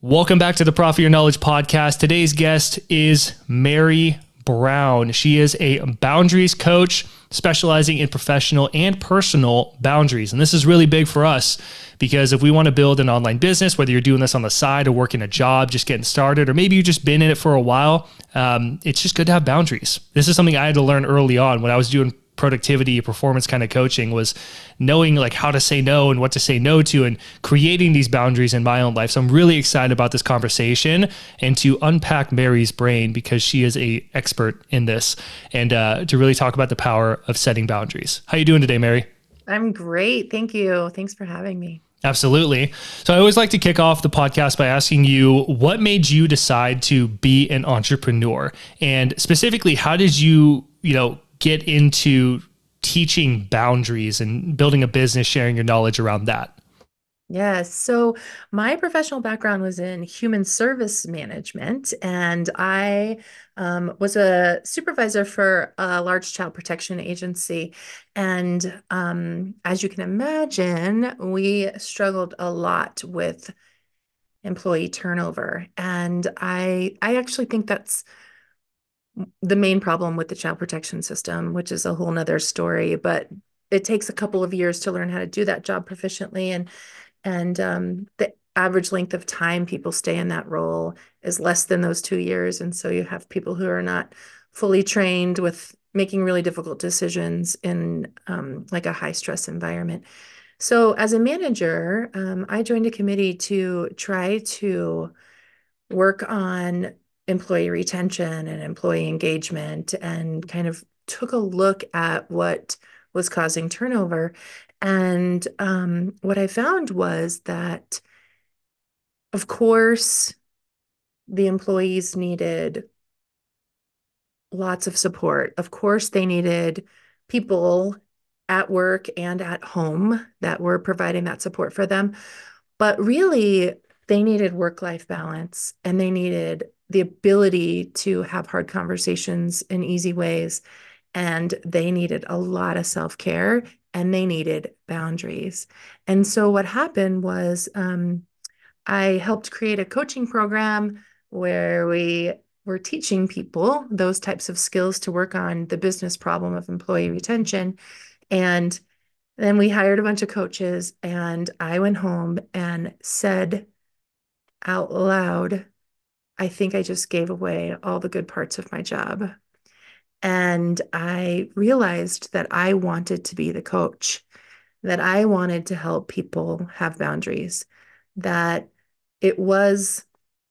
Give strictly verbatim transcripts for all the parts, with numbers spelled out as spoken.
Welcome back to the Profit Your Knowledge podcast. Today's guest is Mary Brown. She is a boundaries coach specializing in professional and personal boundaries. And this is really big for us because if we want to build an online business, whether you're doing this on the side or working a job, just getting started, or maybe you've just been in it for a while, um, it's just good to have boundaries. This is something I had to learn early on when I was doing productivity, performance kind of coaching, was knowing like how to say no and what to say no to and creating these boundaries in my own life. So I'm really excited about this conversation and to unpack Mary's brain because she is a expert in this and uh, to really talk about the power of setting boundaries. How you doing today, Mary? I'm great. Thank you. Thanks for having me. Absolutely. So I always like to kick off the podcast by asking you, what made you decide to be an entrepreneur? And specifically, how did you, you know, get into teaching boundaries and building a business, sharing your knowledge around that? Yes. So my professional background was in human service management, and I um, was a supervisor for a large child protection agency. And um, as you can imagine, we struggled a lot with employee turnover. And I, I actually think that's the main problem with the child protection system, which is a whole nother story, but it takes a couple of years to learn how to do that job proficiently. And and um, the average length of time people stay in that role is less than those two years. And so you have people who are not fully trained with making really difficult decisions in um, like a high stress environment. So as a manager, um, I joined a committee to try to work on employee retention and employee engagement and kind of took a look at what was causing turnover. And um, what I found was that, of course, the employees needed lots of support. Of course, they needed people at work and at home that were providing that support for them. But really, they needed work-life balance and they needed the ability to have hard conversations in easy ways. And they needed a lot of self-care and they needed boundaries. And so what happened was um, I helped create a coaching program where we were teaching people those types of skills to work on the business problem of employee retention. And then we hired a bunch of coaches, and I went home and said out loud, I think I just gave away all the good parts of my job. And I realized that I wanted to be the coach, that I wanted to help people have boundaries, that it was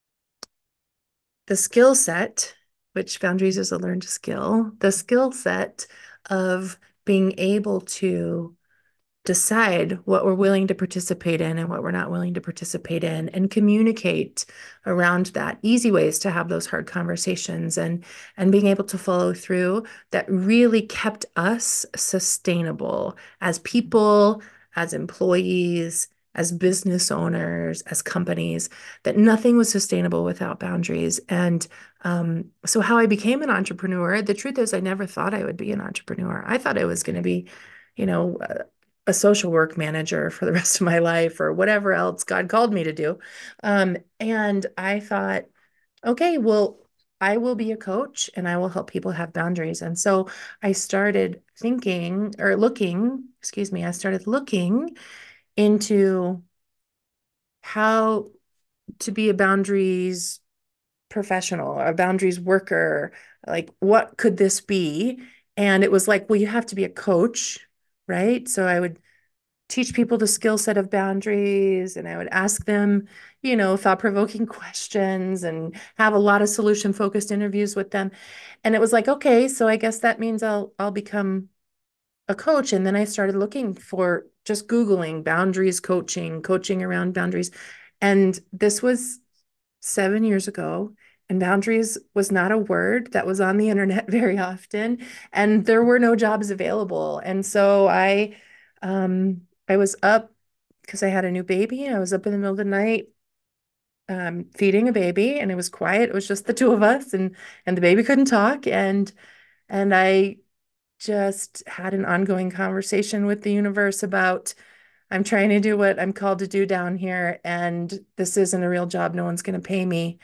the skill set, which boundaries is a learned skill, the skill set of being able to decide what we're willing to participate in and what we're not willing to participate in and communicate around that, easy ways to have those hard conversations and and being able to follow through, that really kept us sustainable as people, as employees, as business owners, as companies, that nothing was sustainable without boundaries. And um, so how I became an entrepreneur, the truth is I never thought I would be an entrepreneur. I thought I was going to be, you know, a social work manager for the rest of my life or whatever else God called me to do. Um, and I thought, okay, well, I will be a coach and I will help people have boundaries. And so I started thinking or looking, excuse me, I started looking into how to be a boundaries professional, a boundaries worker. Like, what could this be? And it was like, well, you have to be a coach, right? So I would teach people the skill set of boundaries and I would ask them, you know, thought-provoking questions and have a lot of solution-focused interviews with them. And it was like, okay, so I guess that means I'll I'll become a coach. And then I started looking for just Googling boundaries coaching, coaching around boundaries. And this was seven years ago. And boundaries was not a word that was on the internet very often. And there were no jobs available. And so I um I was up because I had a new baby. I was up in the middle of the night um, feeding a baby, and it was quiet. It was just the two of us, and and the baby couldn't talk. And and I just had an ongoing conversation with the universe about I'm trying to do what I'm called to do down here, and this isn't a real job. No one's going to pay me.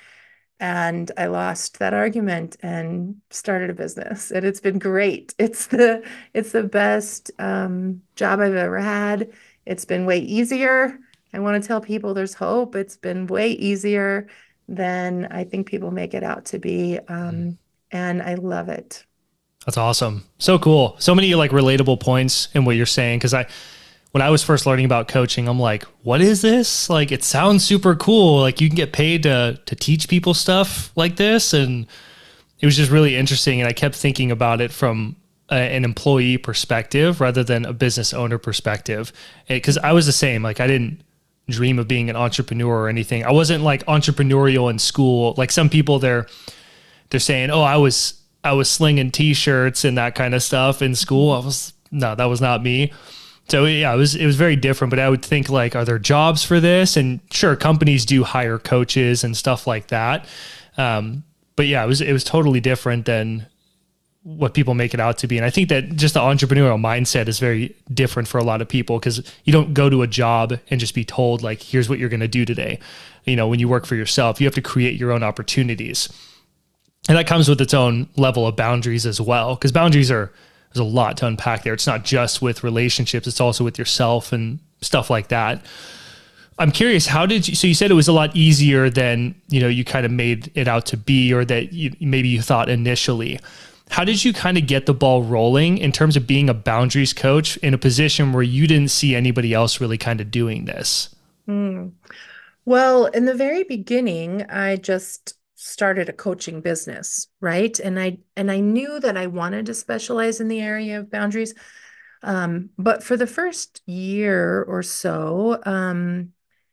And I lost that argument and started a business. And it's been great. It's the it's the best um, job I've ever had. It's been way easier. I want to tell people there's hope. It's been way easier than I think people make it out to be. Um, and I love it. That's awesome. So cool. So many like relatable points in what you're saying. Cause I, when I was first learning about coaching, I'm like, what is this? Like, it sounds super cool. Like you can get paid to, to teach people stuff like this. And it was just really interesting. And I kept thinking about it from a, an employee perspective rather than a business owner perspective. Cause I was the same. Like I didn't dream of being an entrepreneur or anything. I wasn't like entrepreneurial in school. Like some people they're, they're saying, oh, I was, I was slinging t-shirts and that kind of stuff in school. I was, no, that was not me. So yeah, it was, it was very different, but I would think like, are there jobs for this? And sure, companies do hire coaches and stuff like that. Um, but yeah, it was, it was totally different than what people make it out to be. And I think that just the entrepreneurial mindset is very different for a lot of people because you don't go to a job and just be told like, here's what you're going to do today. You know, when you work for yourself, you have to create your own opportunities. And that comes with its own level of boundaries as well, because boundaries are, there's a lot to unpack there. It's not just with relationships, it's also with yourself and stuff like that. I'm curious, how did you, so you said it was a lot easier than, you know, you kind of made it out to be, or that you, maybe you thought initially. How did you kind of get the ball rolling in terms of being a boundaries coach in a position where you didn't see anybody else really kind of doing this? Hmm. Well, in the very beginning, I just started a coaching business, right? And I and I knew that I wanted to specialize in the area of boundaries. Um, but for the first year or so, um,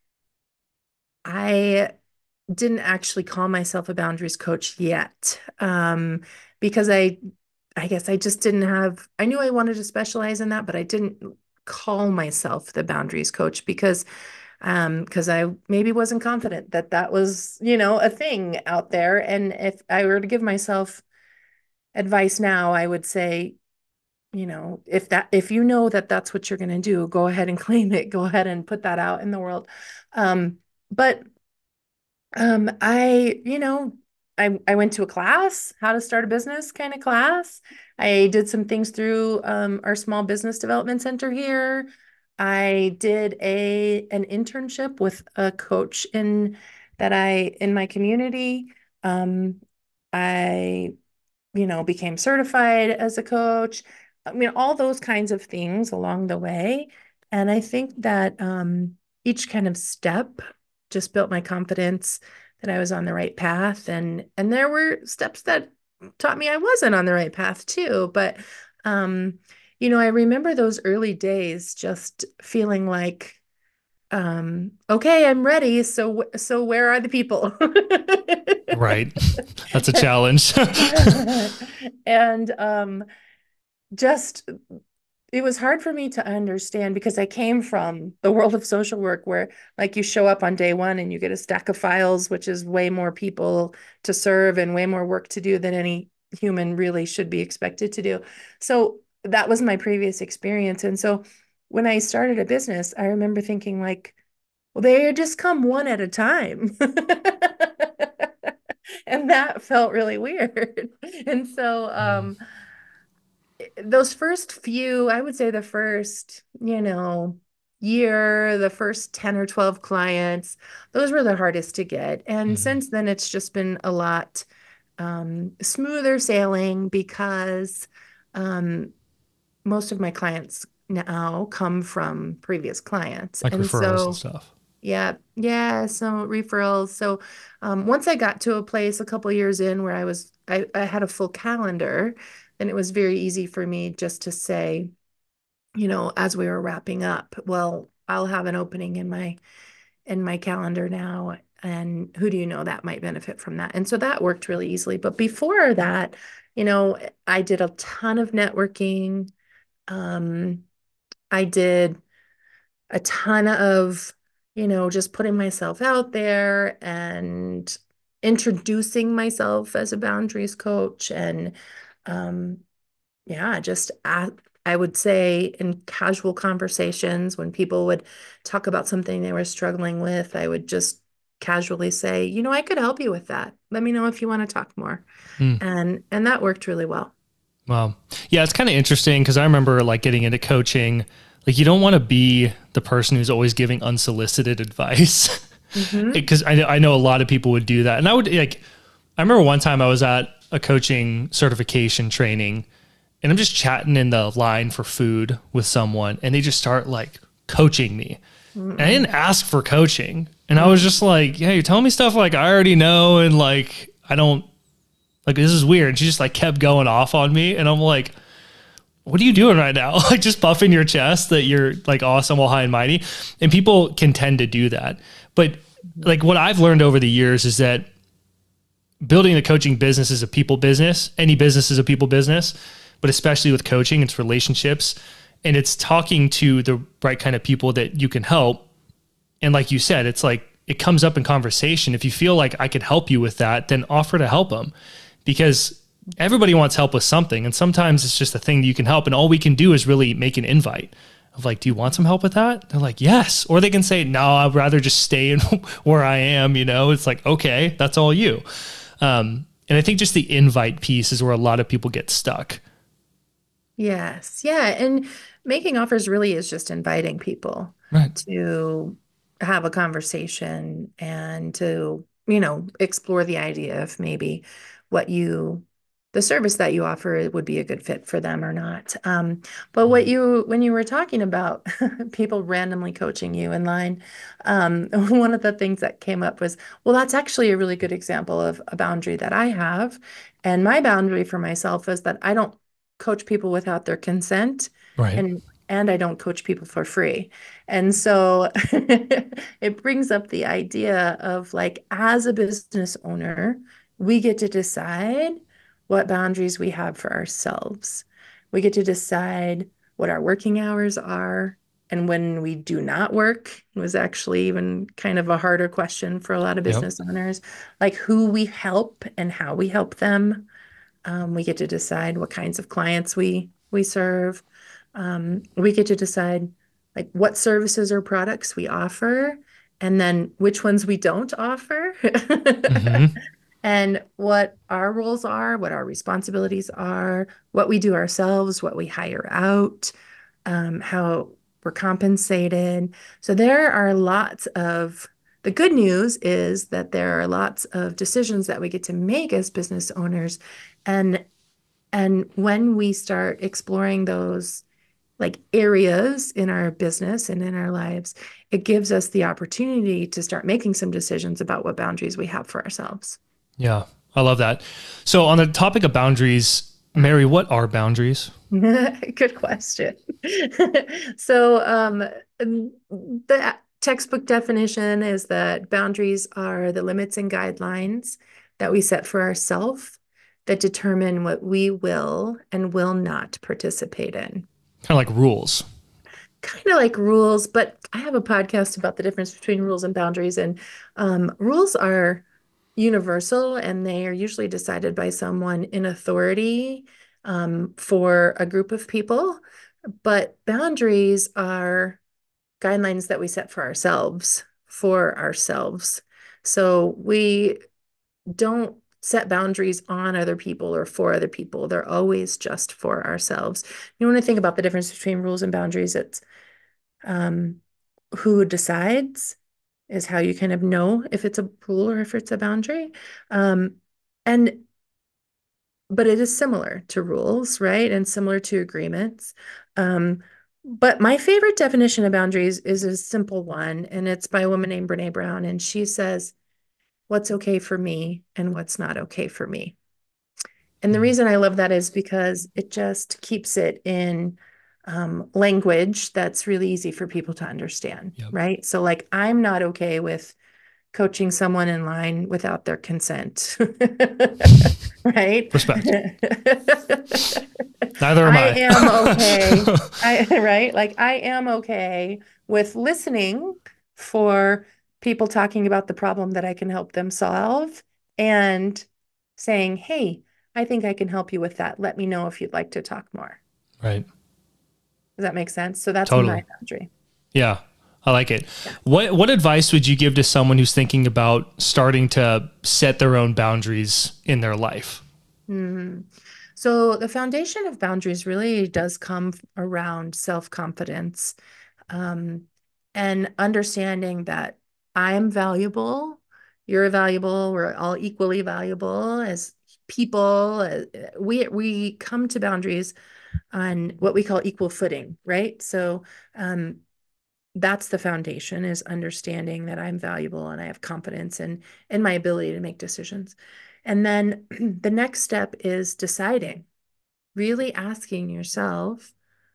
I didn't actually call myself a boundaries coach yet, um, because I I guess I just didn't have, I knew I wanted to specialize in that, but I didn't call myself the boundaries coach because um because I maybe wasn't confident that that was, you know, a thing out there. And if I were to give myself advice now, I would say, you know, if that if you know that that's what you're going to do, go ahead and claim it, go ahead and put that out in the world. Um but um, I, you know, I I went to a class, how to start a business kind of class. I did some things through um, our small business development center here. I did a an internship with a coach in that I in my community. Um, I, you know, became certified as a coach. I mean, all those kinds of things along the way. And I think that um, each kind of step just built my confidence that I was on the right path. And and there were steps that taught me I wasn't on the right path too. But um, you know, I remember those early days just feeling like, um, okay, I'm ready. So so where are the people? Right. That's a challenge. And um, just it was hard for me to understand because I came from the world of social work where like you show up on day one and you get a stack of files, which is way more people to serve and way more work to do than any human really should be expected to do. So that was my previous experience. And so when I started a business, I remember thinking like, well, they just come one at a time. And that felt really weird. And so um those first few, I would say the first, you know, year, the first ten or twelve clients, those were the hardest to get. And Mhm. since then, it's just been a lot um, smoother sailing because um, most of my clients now come from previous clients. Like And referrals and so, stuff. yeah, yeah, so referrals. So um, once I got to a place a couple years in where I was, I, I had a full calendar, then it was very easy for me just to say, you know, as we were wrapping up, well, I'll have an opening in my in my calendar now, and who do you know that might benefit from that? And so that worked really easily. But before that, you know, I did a ton of networking. Um, I did a ton of, you know, just putting myself out there and introducing myself as a boundaries coach and um yeah, just a I would say in casual conversations, when people would talk about something they were struggling with, I would just casually say, you know, I could help you with that. Let me know if you want to talk more. Mm. And and that worked really well. Wow. Yeah, it's kind of interesting because I remember like getting into coaching. Like you don't want to be the person who's always giving unsolicited advice Hmm. because I, know- I know a lot of people would do that. And I would like, I remember one time I was at a coaching certification training and I'm just chatting in the line for food with someone and they just start like coaching me. And I didn't Mm-mm. ask for coaching. And I was Mm. just like, yeah, you're telling me stuff like I already know. And like, I don't like, this is weird. She just like kept going off on me. And I'm like, what are you doing right now? Like just puffing your chest that you're like awesome, all high and mighty. And people can tend to do that. But like what I've learned over the years is that building a coaching business is a people business. Any business is a people business, but especially with coaching, it's relationships and it's talking to the right kind of people that you can help. And like you said, it's like it comes up in conversation. If you feel like I could help you with that, then offer to help them because everybody wants help with something. And sometimes it's just a thing that you can help. And all we can do is really make an invite of like, do you want some help with that? They're like, yes. Or they can say, no, I'd rather just stay in where I am. You know, it's like, okay, that's all you. Um, and I think just the invite piece is where a lot of people get stuck. Yes. Yeah. And making offers really is just inviting people Right. to have a conversation and to, you know, explore the idea of maybe what you, the service that you offer would be a good fit for them or not. Um, but what you, when you were talking about people randomly coaching you in line, um, one of the things that came up was, well, that's actually a really good example of a boundary that I have. And my boundary for myself is that I don't coach people without their consent Right. and and I don't coach people for free. And so it brings up the idea of like as a business owner, we get to decide what boundaries we have for ourselves. We get to decide what our working hours are. And when we do not work, it was actually even kind of a harder question for a lot of Yep. business owners, like who we help and how we help them. Um, we get to decide what kinds of clients we we serve. Um, we get to decide like what services or products we offer, and then which ones we don't offer, Mm-hmm. and what our roles are, what our responsibilities are, what we do ourselves, what we hire out, um, how we're compensated. So there are lots of the good news is that there are lots of decisions that we get to make as business owners. And and when we start exploring those like areas in our business and in our lives, it gives us the opportunity to start making some decisions about what boundaries we have for ourselves. Yeah. I love that. So on the topic of boundaries, Mary, what are boundaries? Good question. So, um, the textbook definition is that boundaries are the limits and guidelines that we set for ourselves that determine what we will and will not participate in. Kind of like rules. Kind of like rules, but I have a podcast about the difference between rules and boundaries. And um, rules are universal and they are usually decided by someone in authority um, for a group of people. But boundaries are guidelines that we set for ourselves, for ourselves. So we don't set boundaries on other people or for other people. They're always just for ourselves. You want to think about the difference between rules and boundaries. It's um, who decides is how you kind of know if it's a rule or if it's a boundary. Um, and but it is similar to rules, right? And similar to agreements. Um, but my favorite definition of boundaries is a simple one, and it's by a woman named Brene Brown. And she says, what's okay for me and what's not okay for me. And the Mm. reason I love that is because it just keeps it in um, language that's really easy for people to understand, Yep. right? So, like, I'm not okay with coaching someone in line without their consent, right? Respect. Neither am I I. am okay. I, right? Like, I am okay with listening for people talking about the problem that I can help them solve and saying, hey, I think I can help you with that. Let me know if you'd like to talk more. Right. Does that make sense? So that's my Totally. boundary. Yeah. I like it. Yeah. What what advice would you give to someone who's thinking about starting to set their own boundaries in their life? Hmm. So the foundation of boundaries really does come around self-confidence, um, and understanding that I am valuable, you're valuable, we're all equally valuable as people. Uh, We we come to boundaries on what we call equal footing, right? So um, that's the foundation, is understanding that I'm valuable and I have confidence in in my ability to make decisions. And then the next step is deciding, really asking yourself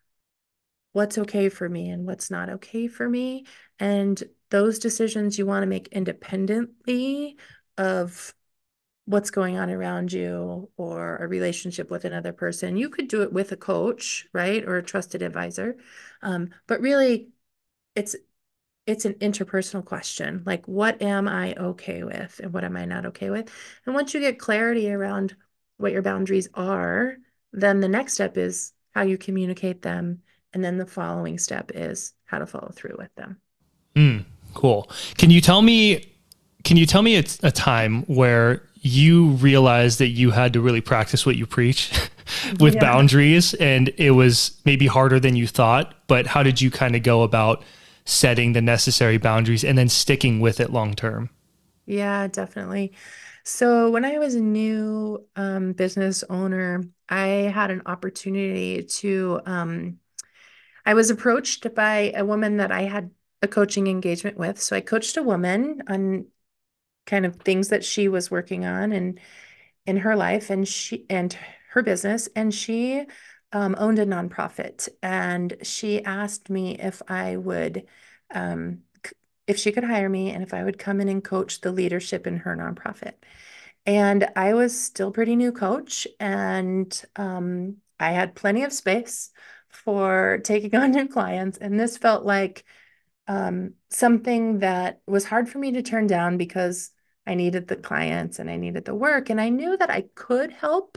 what's okay for me and what's not okay for me. And those decisions you want to make independently of what's going on around you or a relationship with another person. You could do it with a coach, right? Or a trusted advisor. Um, but really, it's it's an interpersonal question. Like, what am I okay with and what am I not okay with? And once you get clarity around what your boundaries are, then the next step is how you communicate them. And then the following step is how to follow through with them. Mm, cool. Can you tell me can you tell me a, a time where you realized that you had to really practice what you preach with Yeah. boundaries and it was maybe harder than you thought, but how did you kind of go about setting the necessary boundaries and then sticking with it long term? Yeah, definitely. So when I was a new um, business owner, I had an opportunity to, um, I was approached by a woman that I had a coaching engagement with. So I coached a woman on kind of things that she was working on and in her life and she and her business. And she um, owned a nonprofit. And she asked me if I would, um, if she could hire me and if I would come in and coach the leadership in her nonprofit. And I was still pretty new coach, and um, I had plenty of space for taking on new clients. And this felt like um, something that was hard for me to turn down because I needed the clients and I needed the work. And I knew that I could help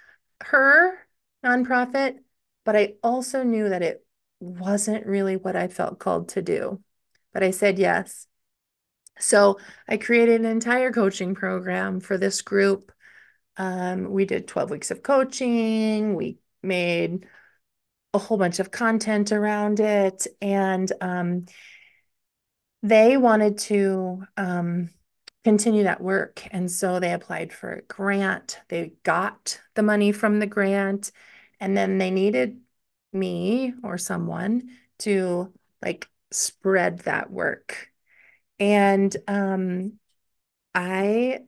her nonprofit, but I also knew that it wasn't really what I felt called to do. But I said yes. So I created an entire coaching program for this group. Um, we did twelve weeks of coaching. We made a whole bunch of content around it. And um, they wanted to um, continue that work. And so they applied for a grant. They got the money from the grant. And then they needed me or someone to like spread that work. And um, I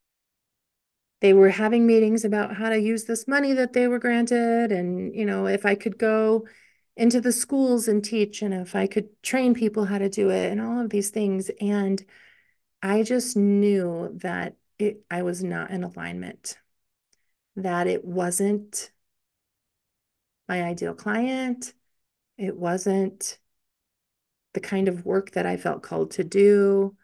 they were having meetings about how to use this money that they were granted, and you know, if I could go into the schools and teach, and if I could train people how to do it, and all of these things. And I just knew that it, I was not in alignment, that it wasn't my ideal client. It wasn't the kind of work that I felt called to do.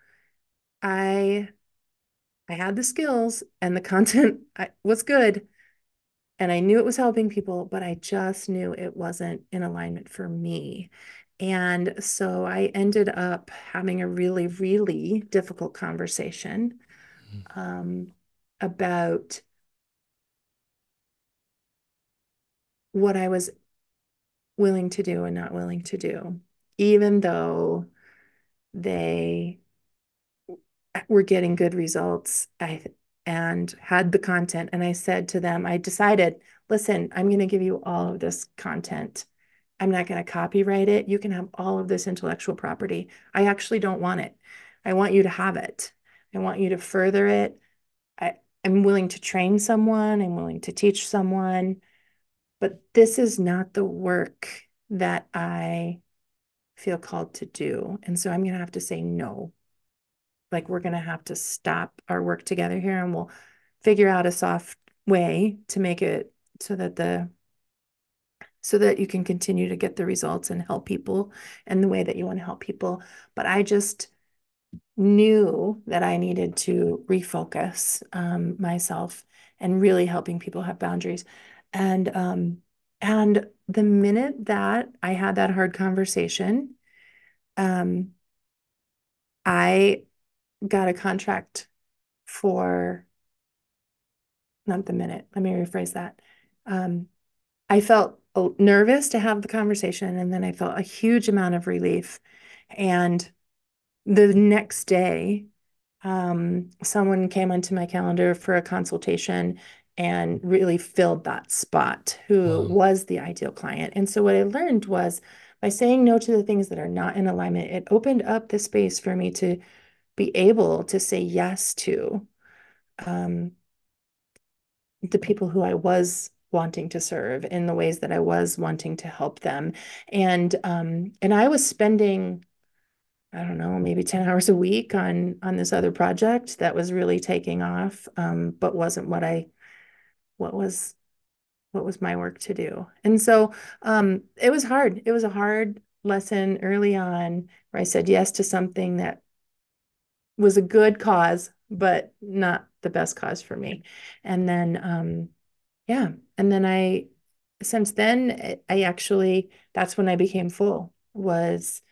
I I had the skills and the content was good, and I knew it was helping people, but I just knew it wasn't in alignment for me. And so I ended up having a really, really difficult conversation um, about what I was willing to do and not willing to do, even though they were getting good results. I and had the content. And I said to them, I decided, listen, I'm going to give you all of this content. I'm not going to copyright it. You can have all of this intellectual property. I actually don't want it. I want you to have it. I want you to further it. I, I'm willing to train someone. I'm willing to teach someone. But this is not the work that I feel called to do. And so I'm going to have to say no. Like, we're going to have to stop our work together here, and we'll figure out a soft way to make it so that the so that you can continue to get the results and help people and the way that you want to help people. But I just knew that I needed to refocus um, myself and really helping people have boundaries. And um, And the minute that I had that hard conversation, um, I got a contract for, not the minute, let me rephrase that. Um, I felt nervous to have the conversation, and then I felt a huge amount of relief. And the next day, um, someone came onto my calendar for a consultation and really filled that spot who Wow. was the ideal client. And so what I learned was by saying no to the things that are not in alignment, it opened up the space for me to be able to say yes to um, the people who I was wanting to serve in the ways that I was wanting to help them. And um, and I was spending, I don't know, maybe ten hours a week on on this other project that was really taking off, um, but wasn't what I what was what was my work to do. And so um, it was hard. It was a hard lesson early on where I said yes to something that was a good cause, but not the best cause for me. And then um, yeah, and then I since then I actually that's when I became full was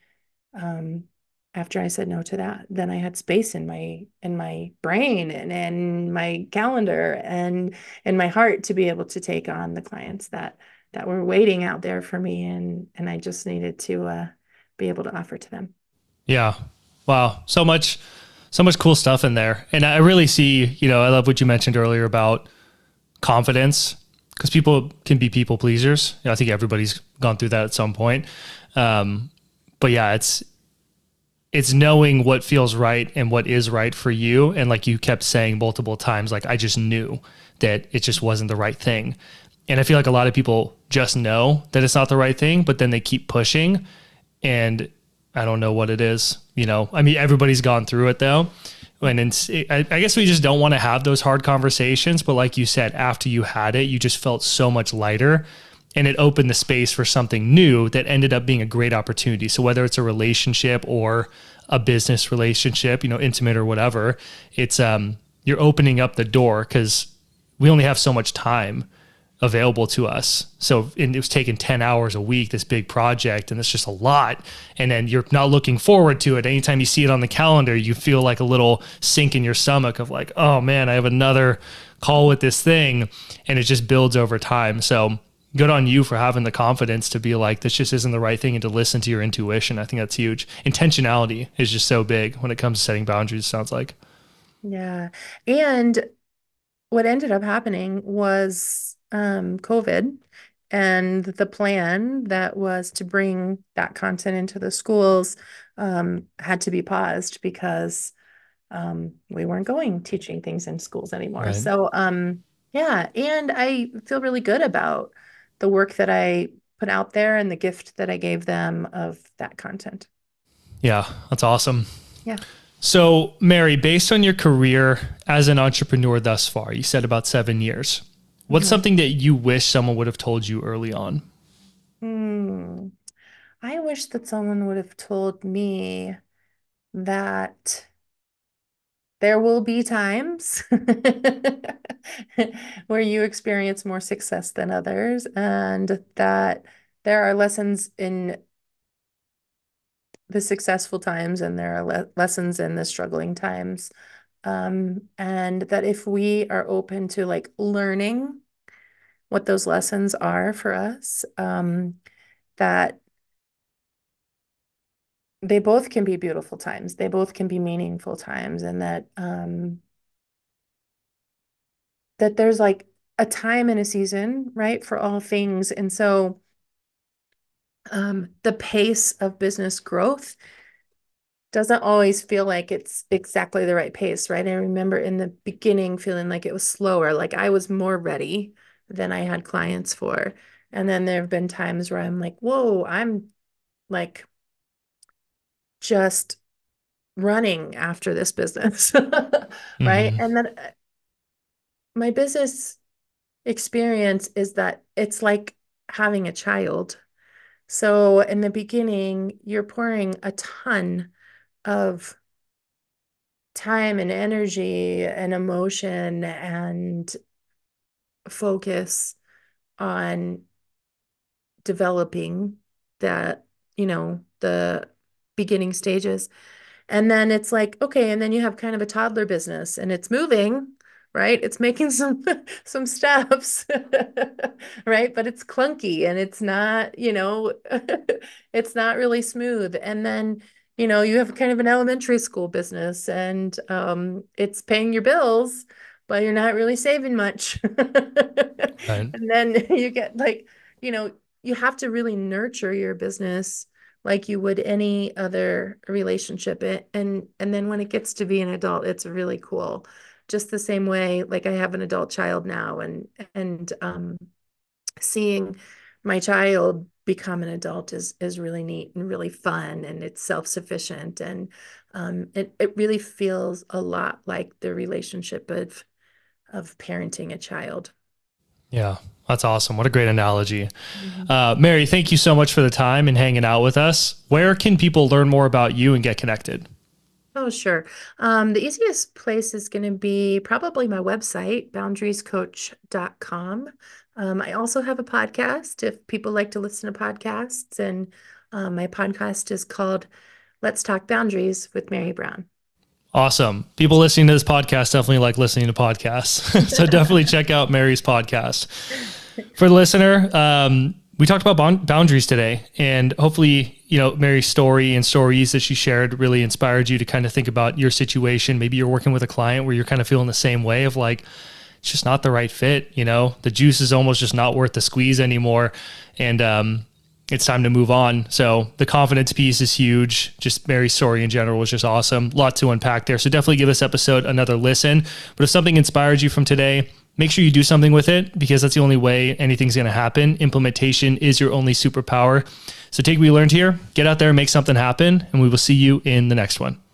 um, after I said no to that, then I had space in my in my brain and in my calendar and in my heart to be able to take on the clients that that were waiting out there for me, and and I just needed to uh, be able to offer to them. Yeah. Wow. So much, so much cool stuff in there. And I really see, you know, I love what you mentioned earlier about confidence because people can be people pleasers. You know, I think everybody's gone through that at some point. Um, but yeah, it's, it's knowing what feels right and what is right for you. And like you kept saying multiple times, like, I just knew that it just wasn't the right thing. And I feel like a lot of people just know that it's not the right thing, but then they keep pushing and I don't know what it is. You know, I mean, everybody's gone through it though. And it's, I, I guess we just don't want to have those hard conversations. But like you said, after you had it, you just felt so much lighter and it opened the space for something new that ended up being a great opportunity. So whether it's a relationship or a business relationship, you know, intimate or whatever, it's, um, you're opening up the door because we only have so much time available to us. So and it was taking ten hours a week, this big project, and it's just a lot. And then you're not looking forward to it. Anytime you see it on the calendar, you feel like a little sink in your stomach of like, oh man, I have another call with this thing. And it just builds over time. So good on you for having the confidence to be like, this just isn't the right thing and to listen to your intuition. I think that's huge. Intentionality is just so big when it comes to setting boundaries, it sounds like. Yeah. And what ended up happening was um, COVID, and the plan that was to bring that content into the schools um, had to be paused because um, we weren't going teaching things in schools anymore. Right. So, um, yeah, and I feel really good about the work that I put out there and the gift that I gave them of that content. Yeah, that's awesome. Yeah. So, Mary, based on your career as an entrepreneur thus far, you said about seven years. What's Mhm. something that you wish someone would have told you early on? Hmm. I wish that someone would have told me that there will be times where you experience more success than others, and that there are lessons in the successful times and there are le lessons in the struggling times. Um, and that if we are open to like learning what those lessons are for us, um, that they both can be beautiful times, they both can be meaningful times, and that um, that there's like a time and a season, right, for all things. And so um, the pace of business growth doesn't always feel like it's exactly the right pace, right? I remember in the beginning feeling like it was slower, like I was more ready than I had clients for. And then there have been times where I'm like, whoa, I'm like just running after this business, right? Hmm. And then uh, my business experience is that it's like having a child. So in the beginning, you're pouring a ton of time and energy and emotion and focus on developing that, you know, the beginning stages. And then it's like, okay, and then you have kind of a toddler business and it's moving, right? It's making some some steps, right? But it's clunky and it's not, you know, it's not really smooth. And then, you know, you have kind of an elementary school business and um, it's paying your bills, but you're not really saving much. Right. And then you get like, you know, you have to really nurture your business like you would any other relationship. And and then when it gets to be an adult, it's really cool. Just the same way, like I have an adult child now, and and um, seeing my child become an adult is is really neat and really fun, and it's self-sufficient, and um, it it really feels a lot like the relationship of of parenting a child. Yeah, that's awesome. What a great analogy. Mhm. Uh, Mary, thank you so much for the time and hanging out with us. Where can people learn more about you and get connected? Oh, sure. Um, the easiest place is going to be probably my website, boundaries coach dot com. Um, I also have a podcast if people like to listen to podcasts, and um, my podcast is called Let's Talk Boundaries with Mary Brown. Awesome. People listening to this podcast definitely like listening to podcasts. So definitely check out Mary's podcast. For the listener, um, we talked about boundaries today, and hopefully, you know, Mary's story and stories that she shared really inspired you to kind of think about your situation. Maybe you're working with a client where you're kind of feeling the same way of like, it's just not the right fit. You know, the juice is almost just not worth the squeeze anymore. And, um, it's time to move on. So the confidence piece is huge. Just Mary's story in general was just awesome. A lot to unpack there. So definitely give this episode another listen. But if something inspired you from today, make sure you do something with it, because that's the only way anything's going to happen. Implementation is your only superpower. So take what you learned here, get out there and make something happen. And we will see you in the next one.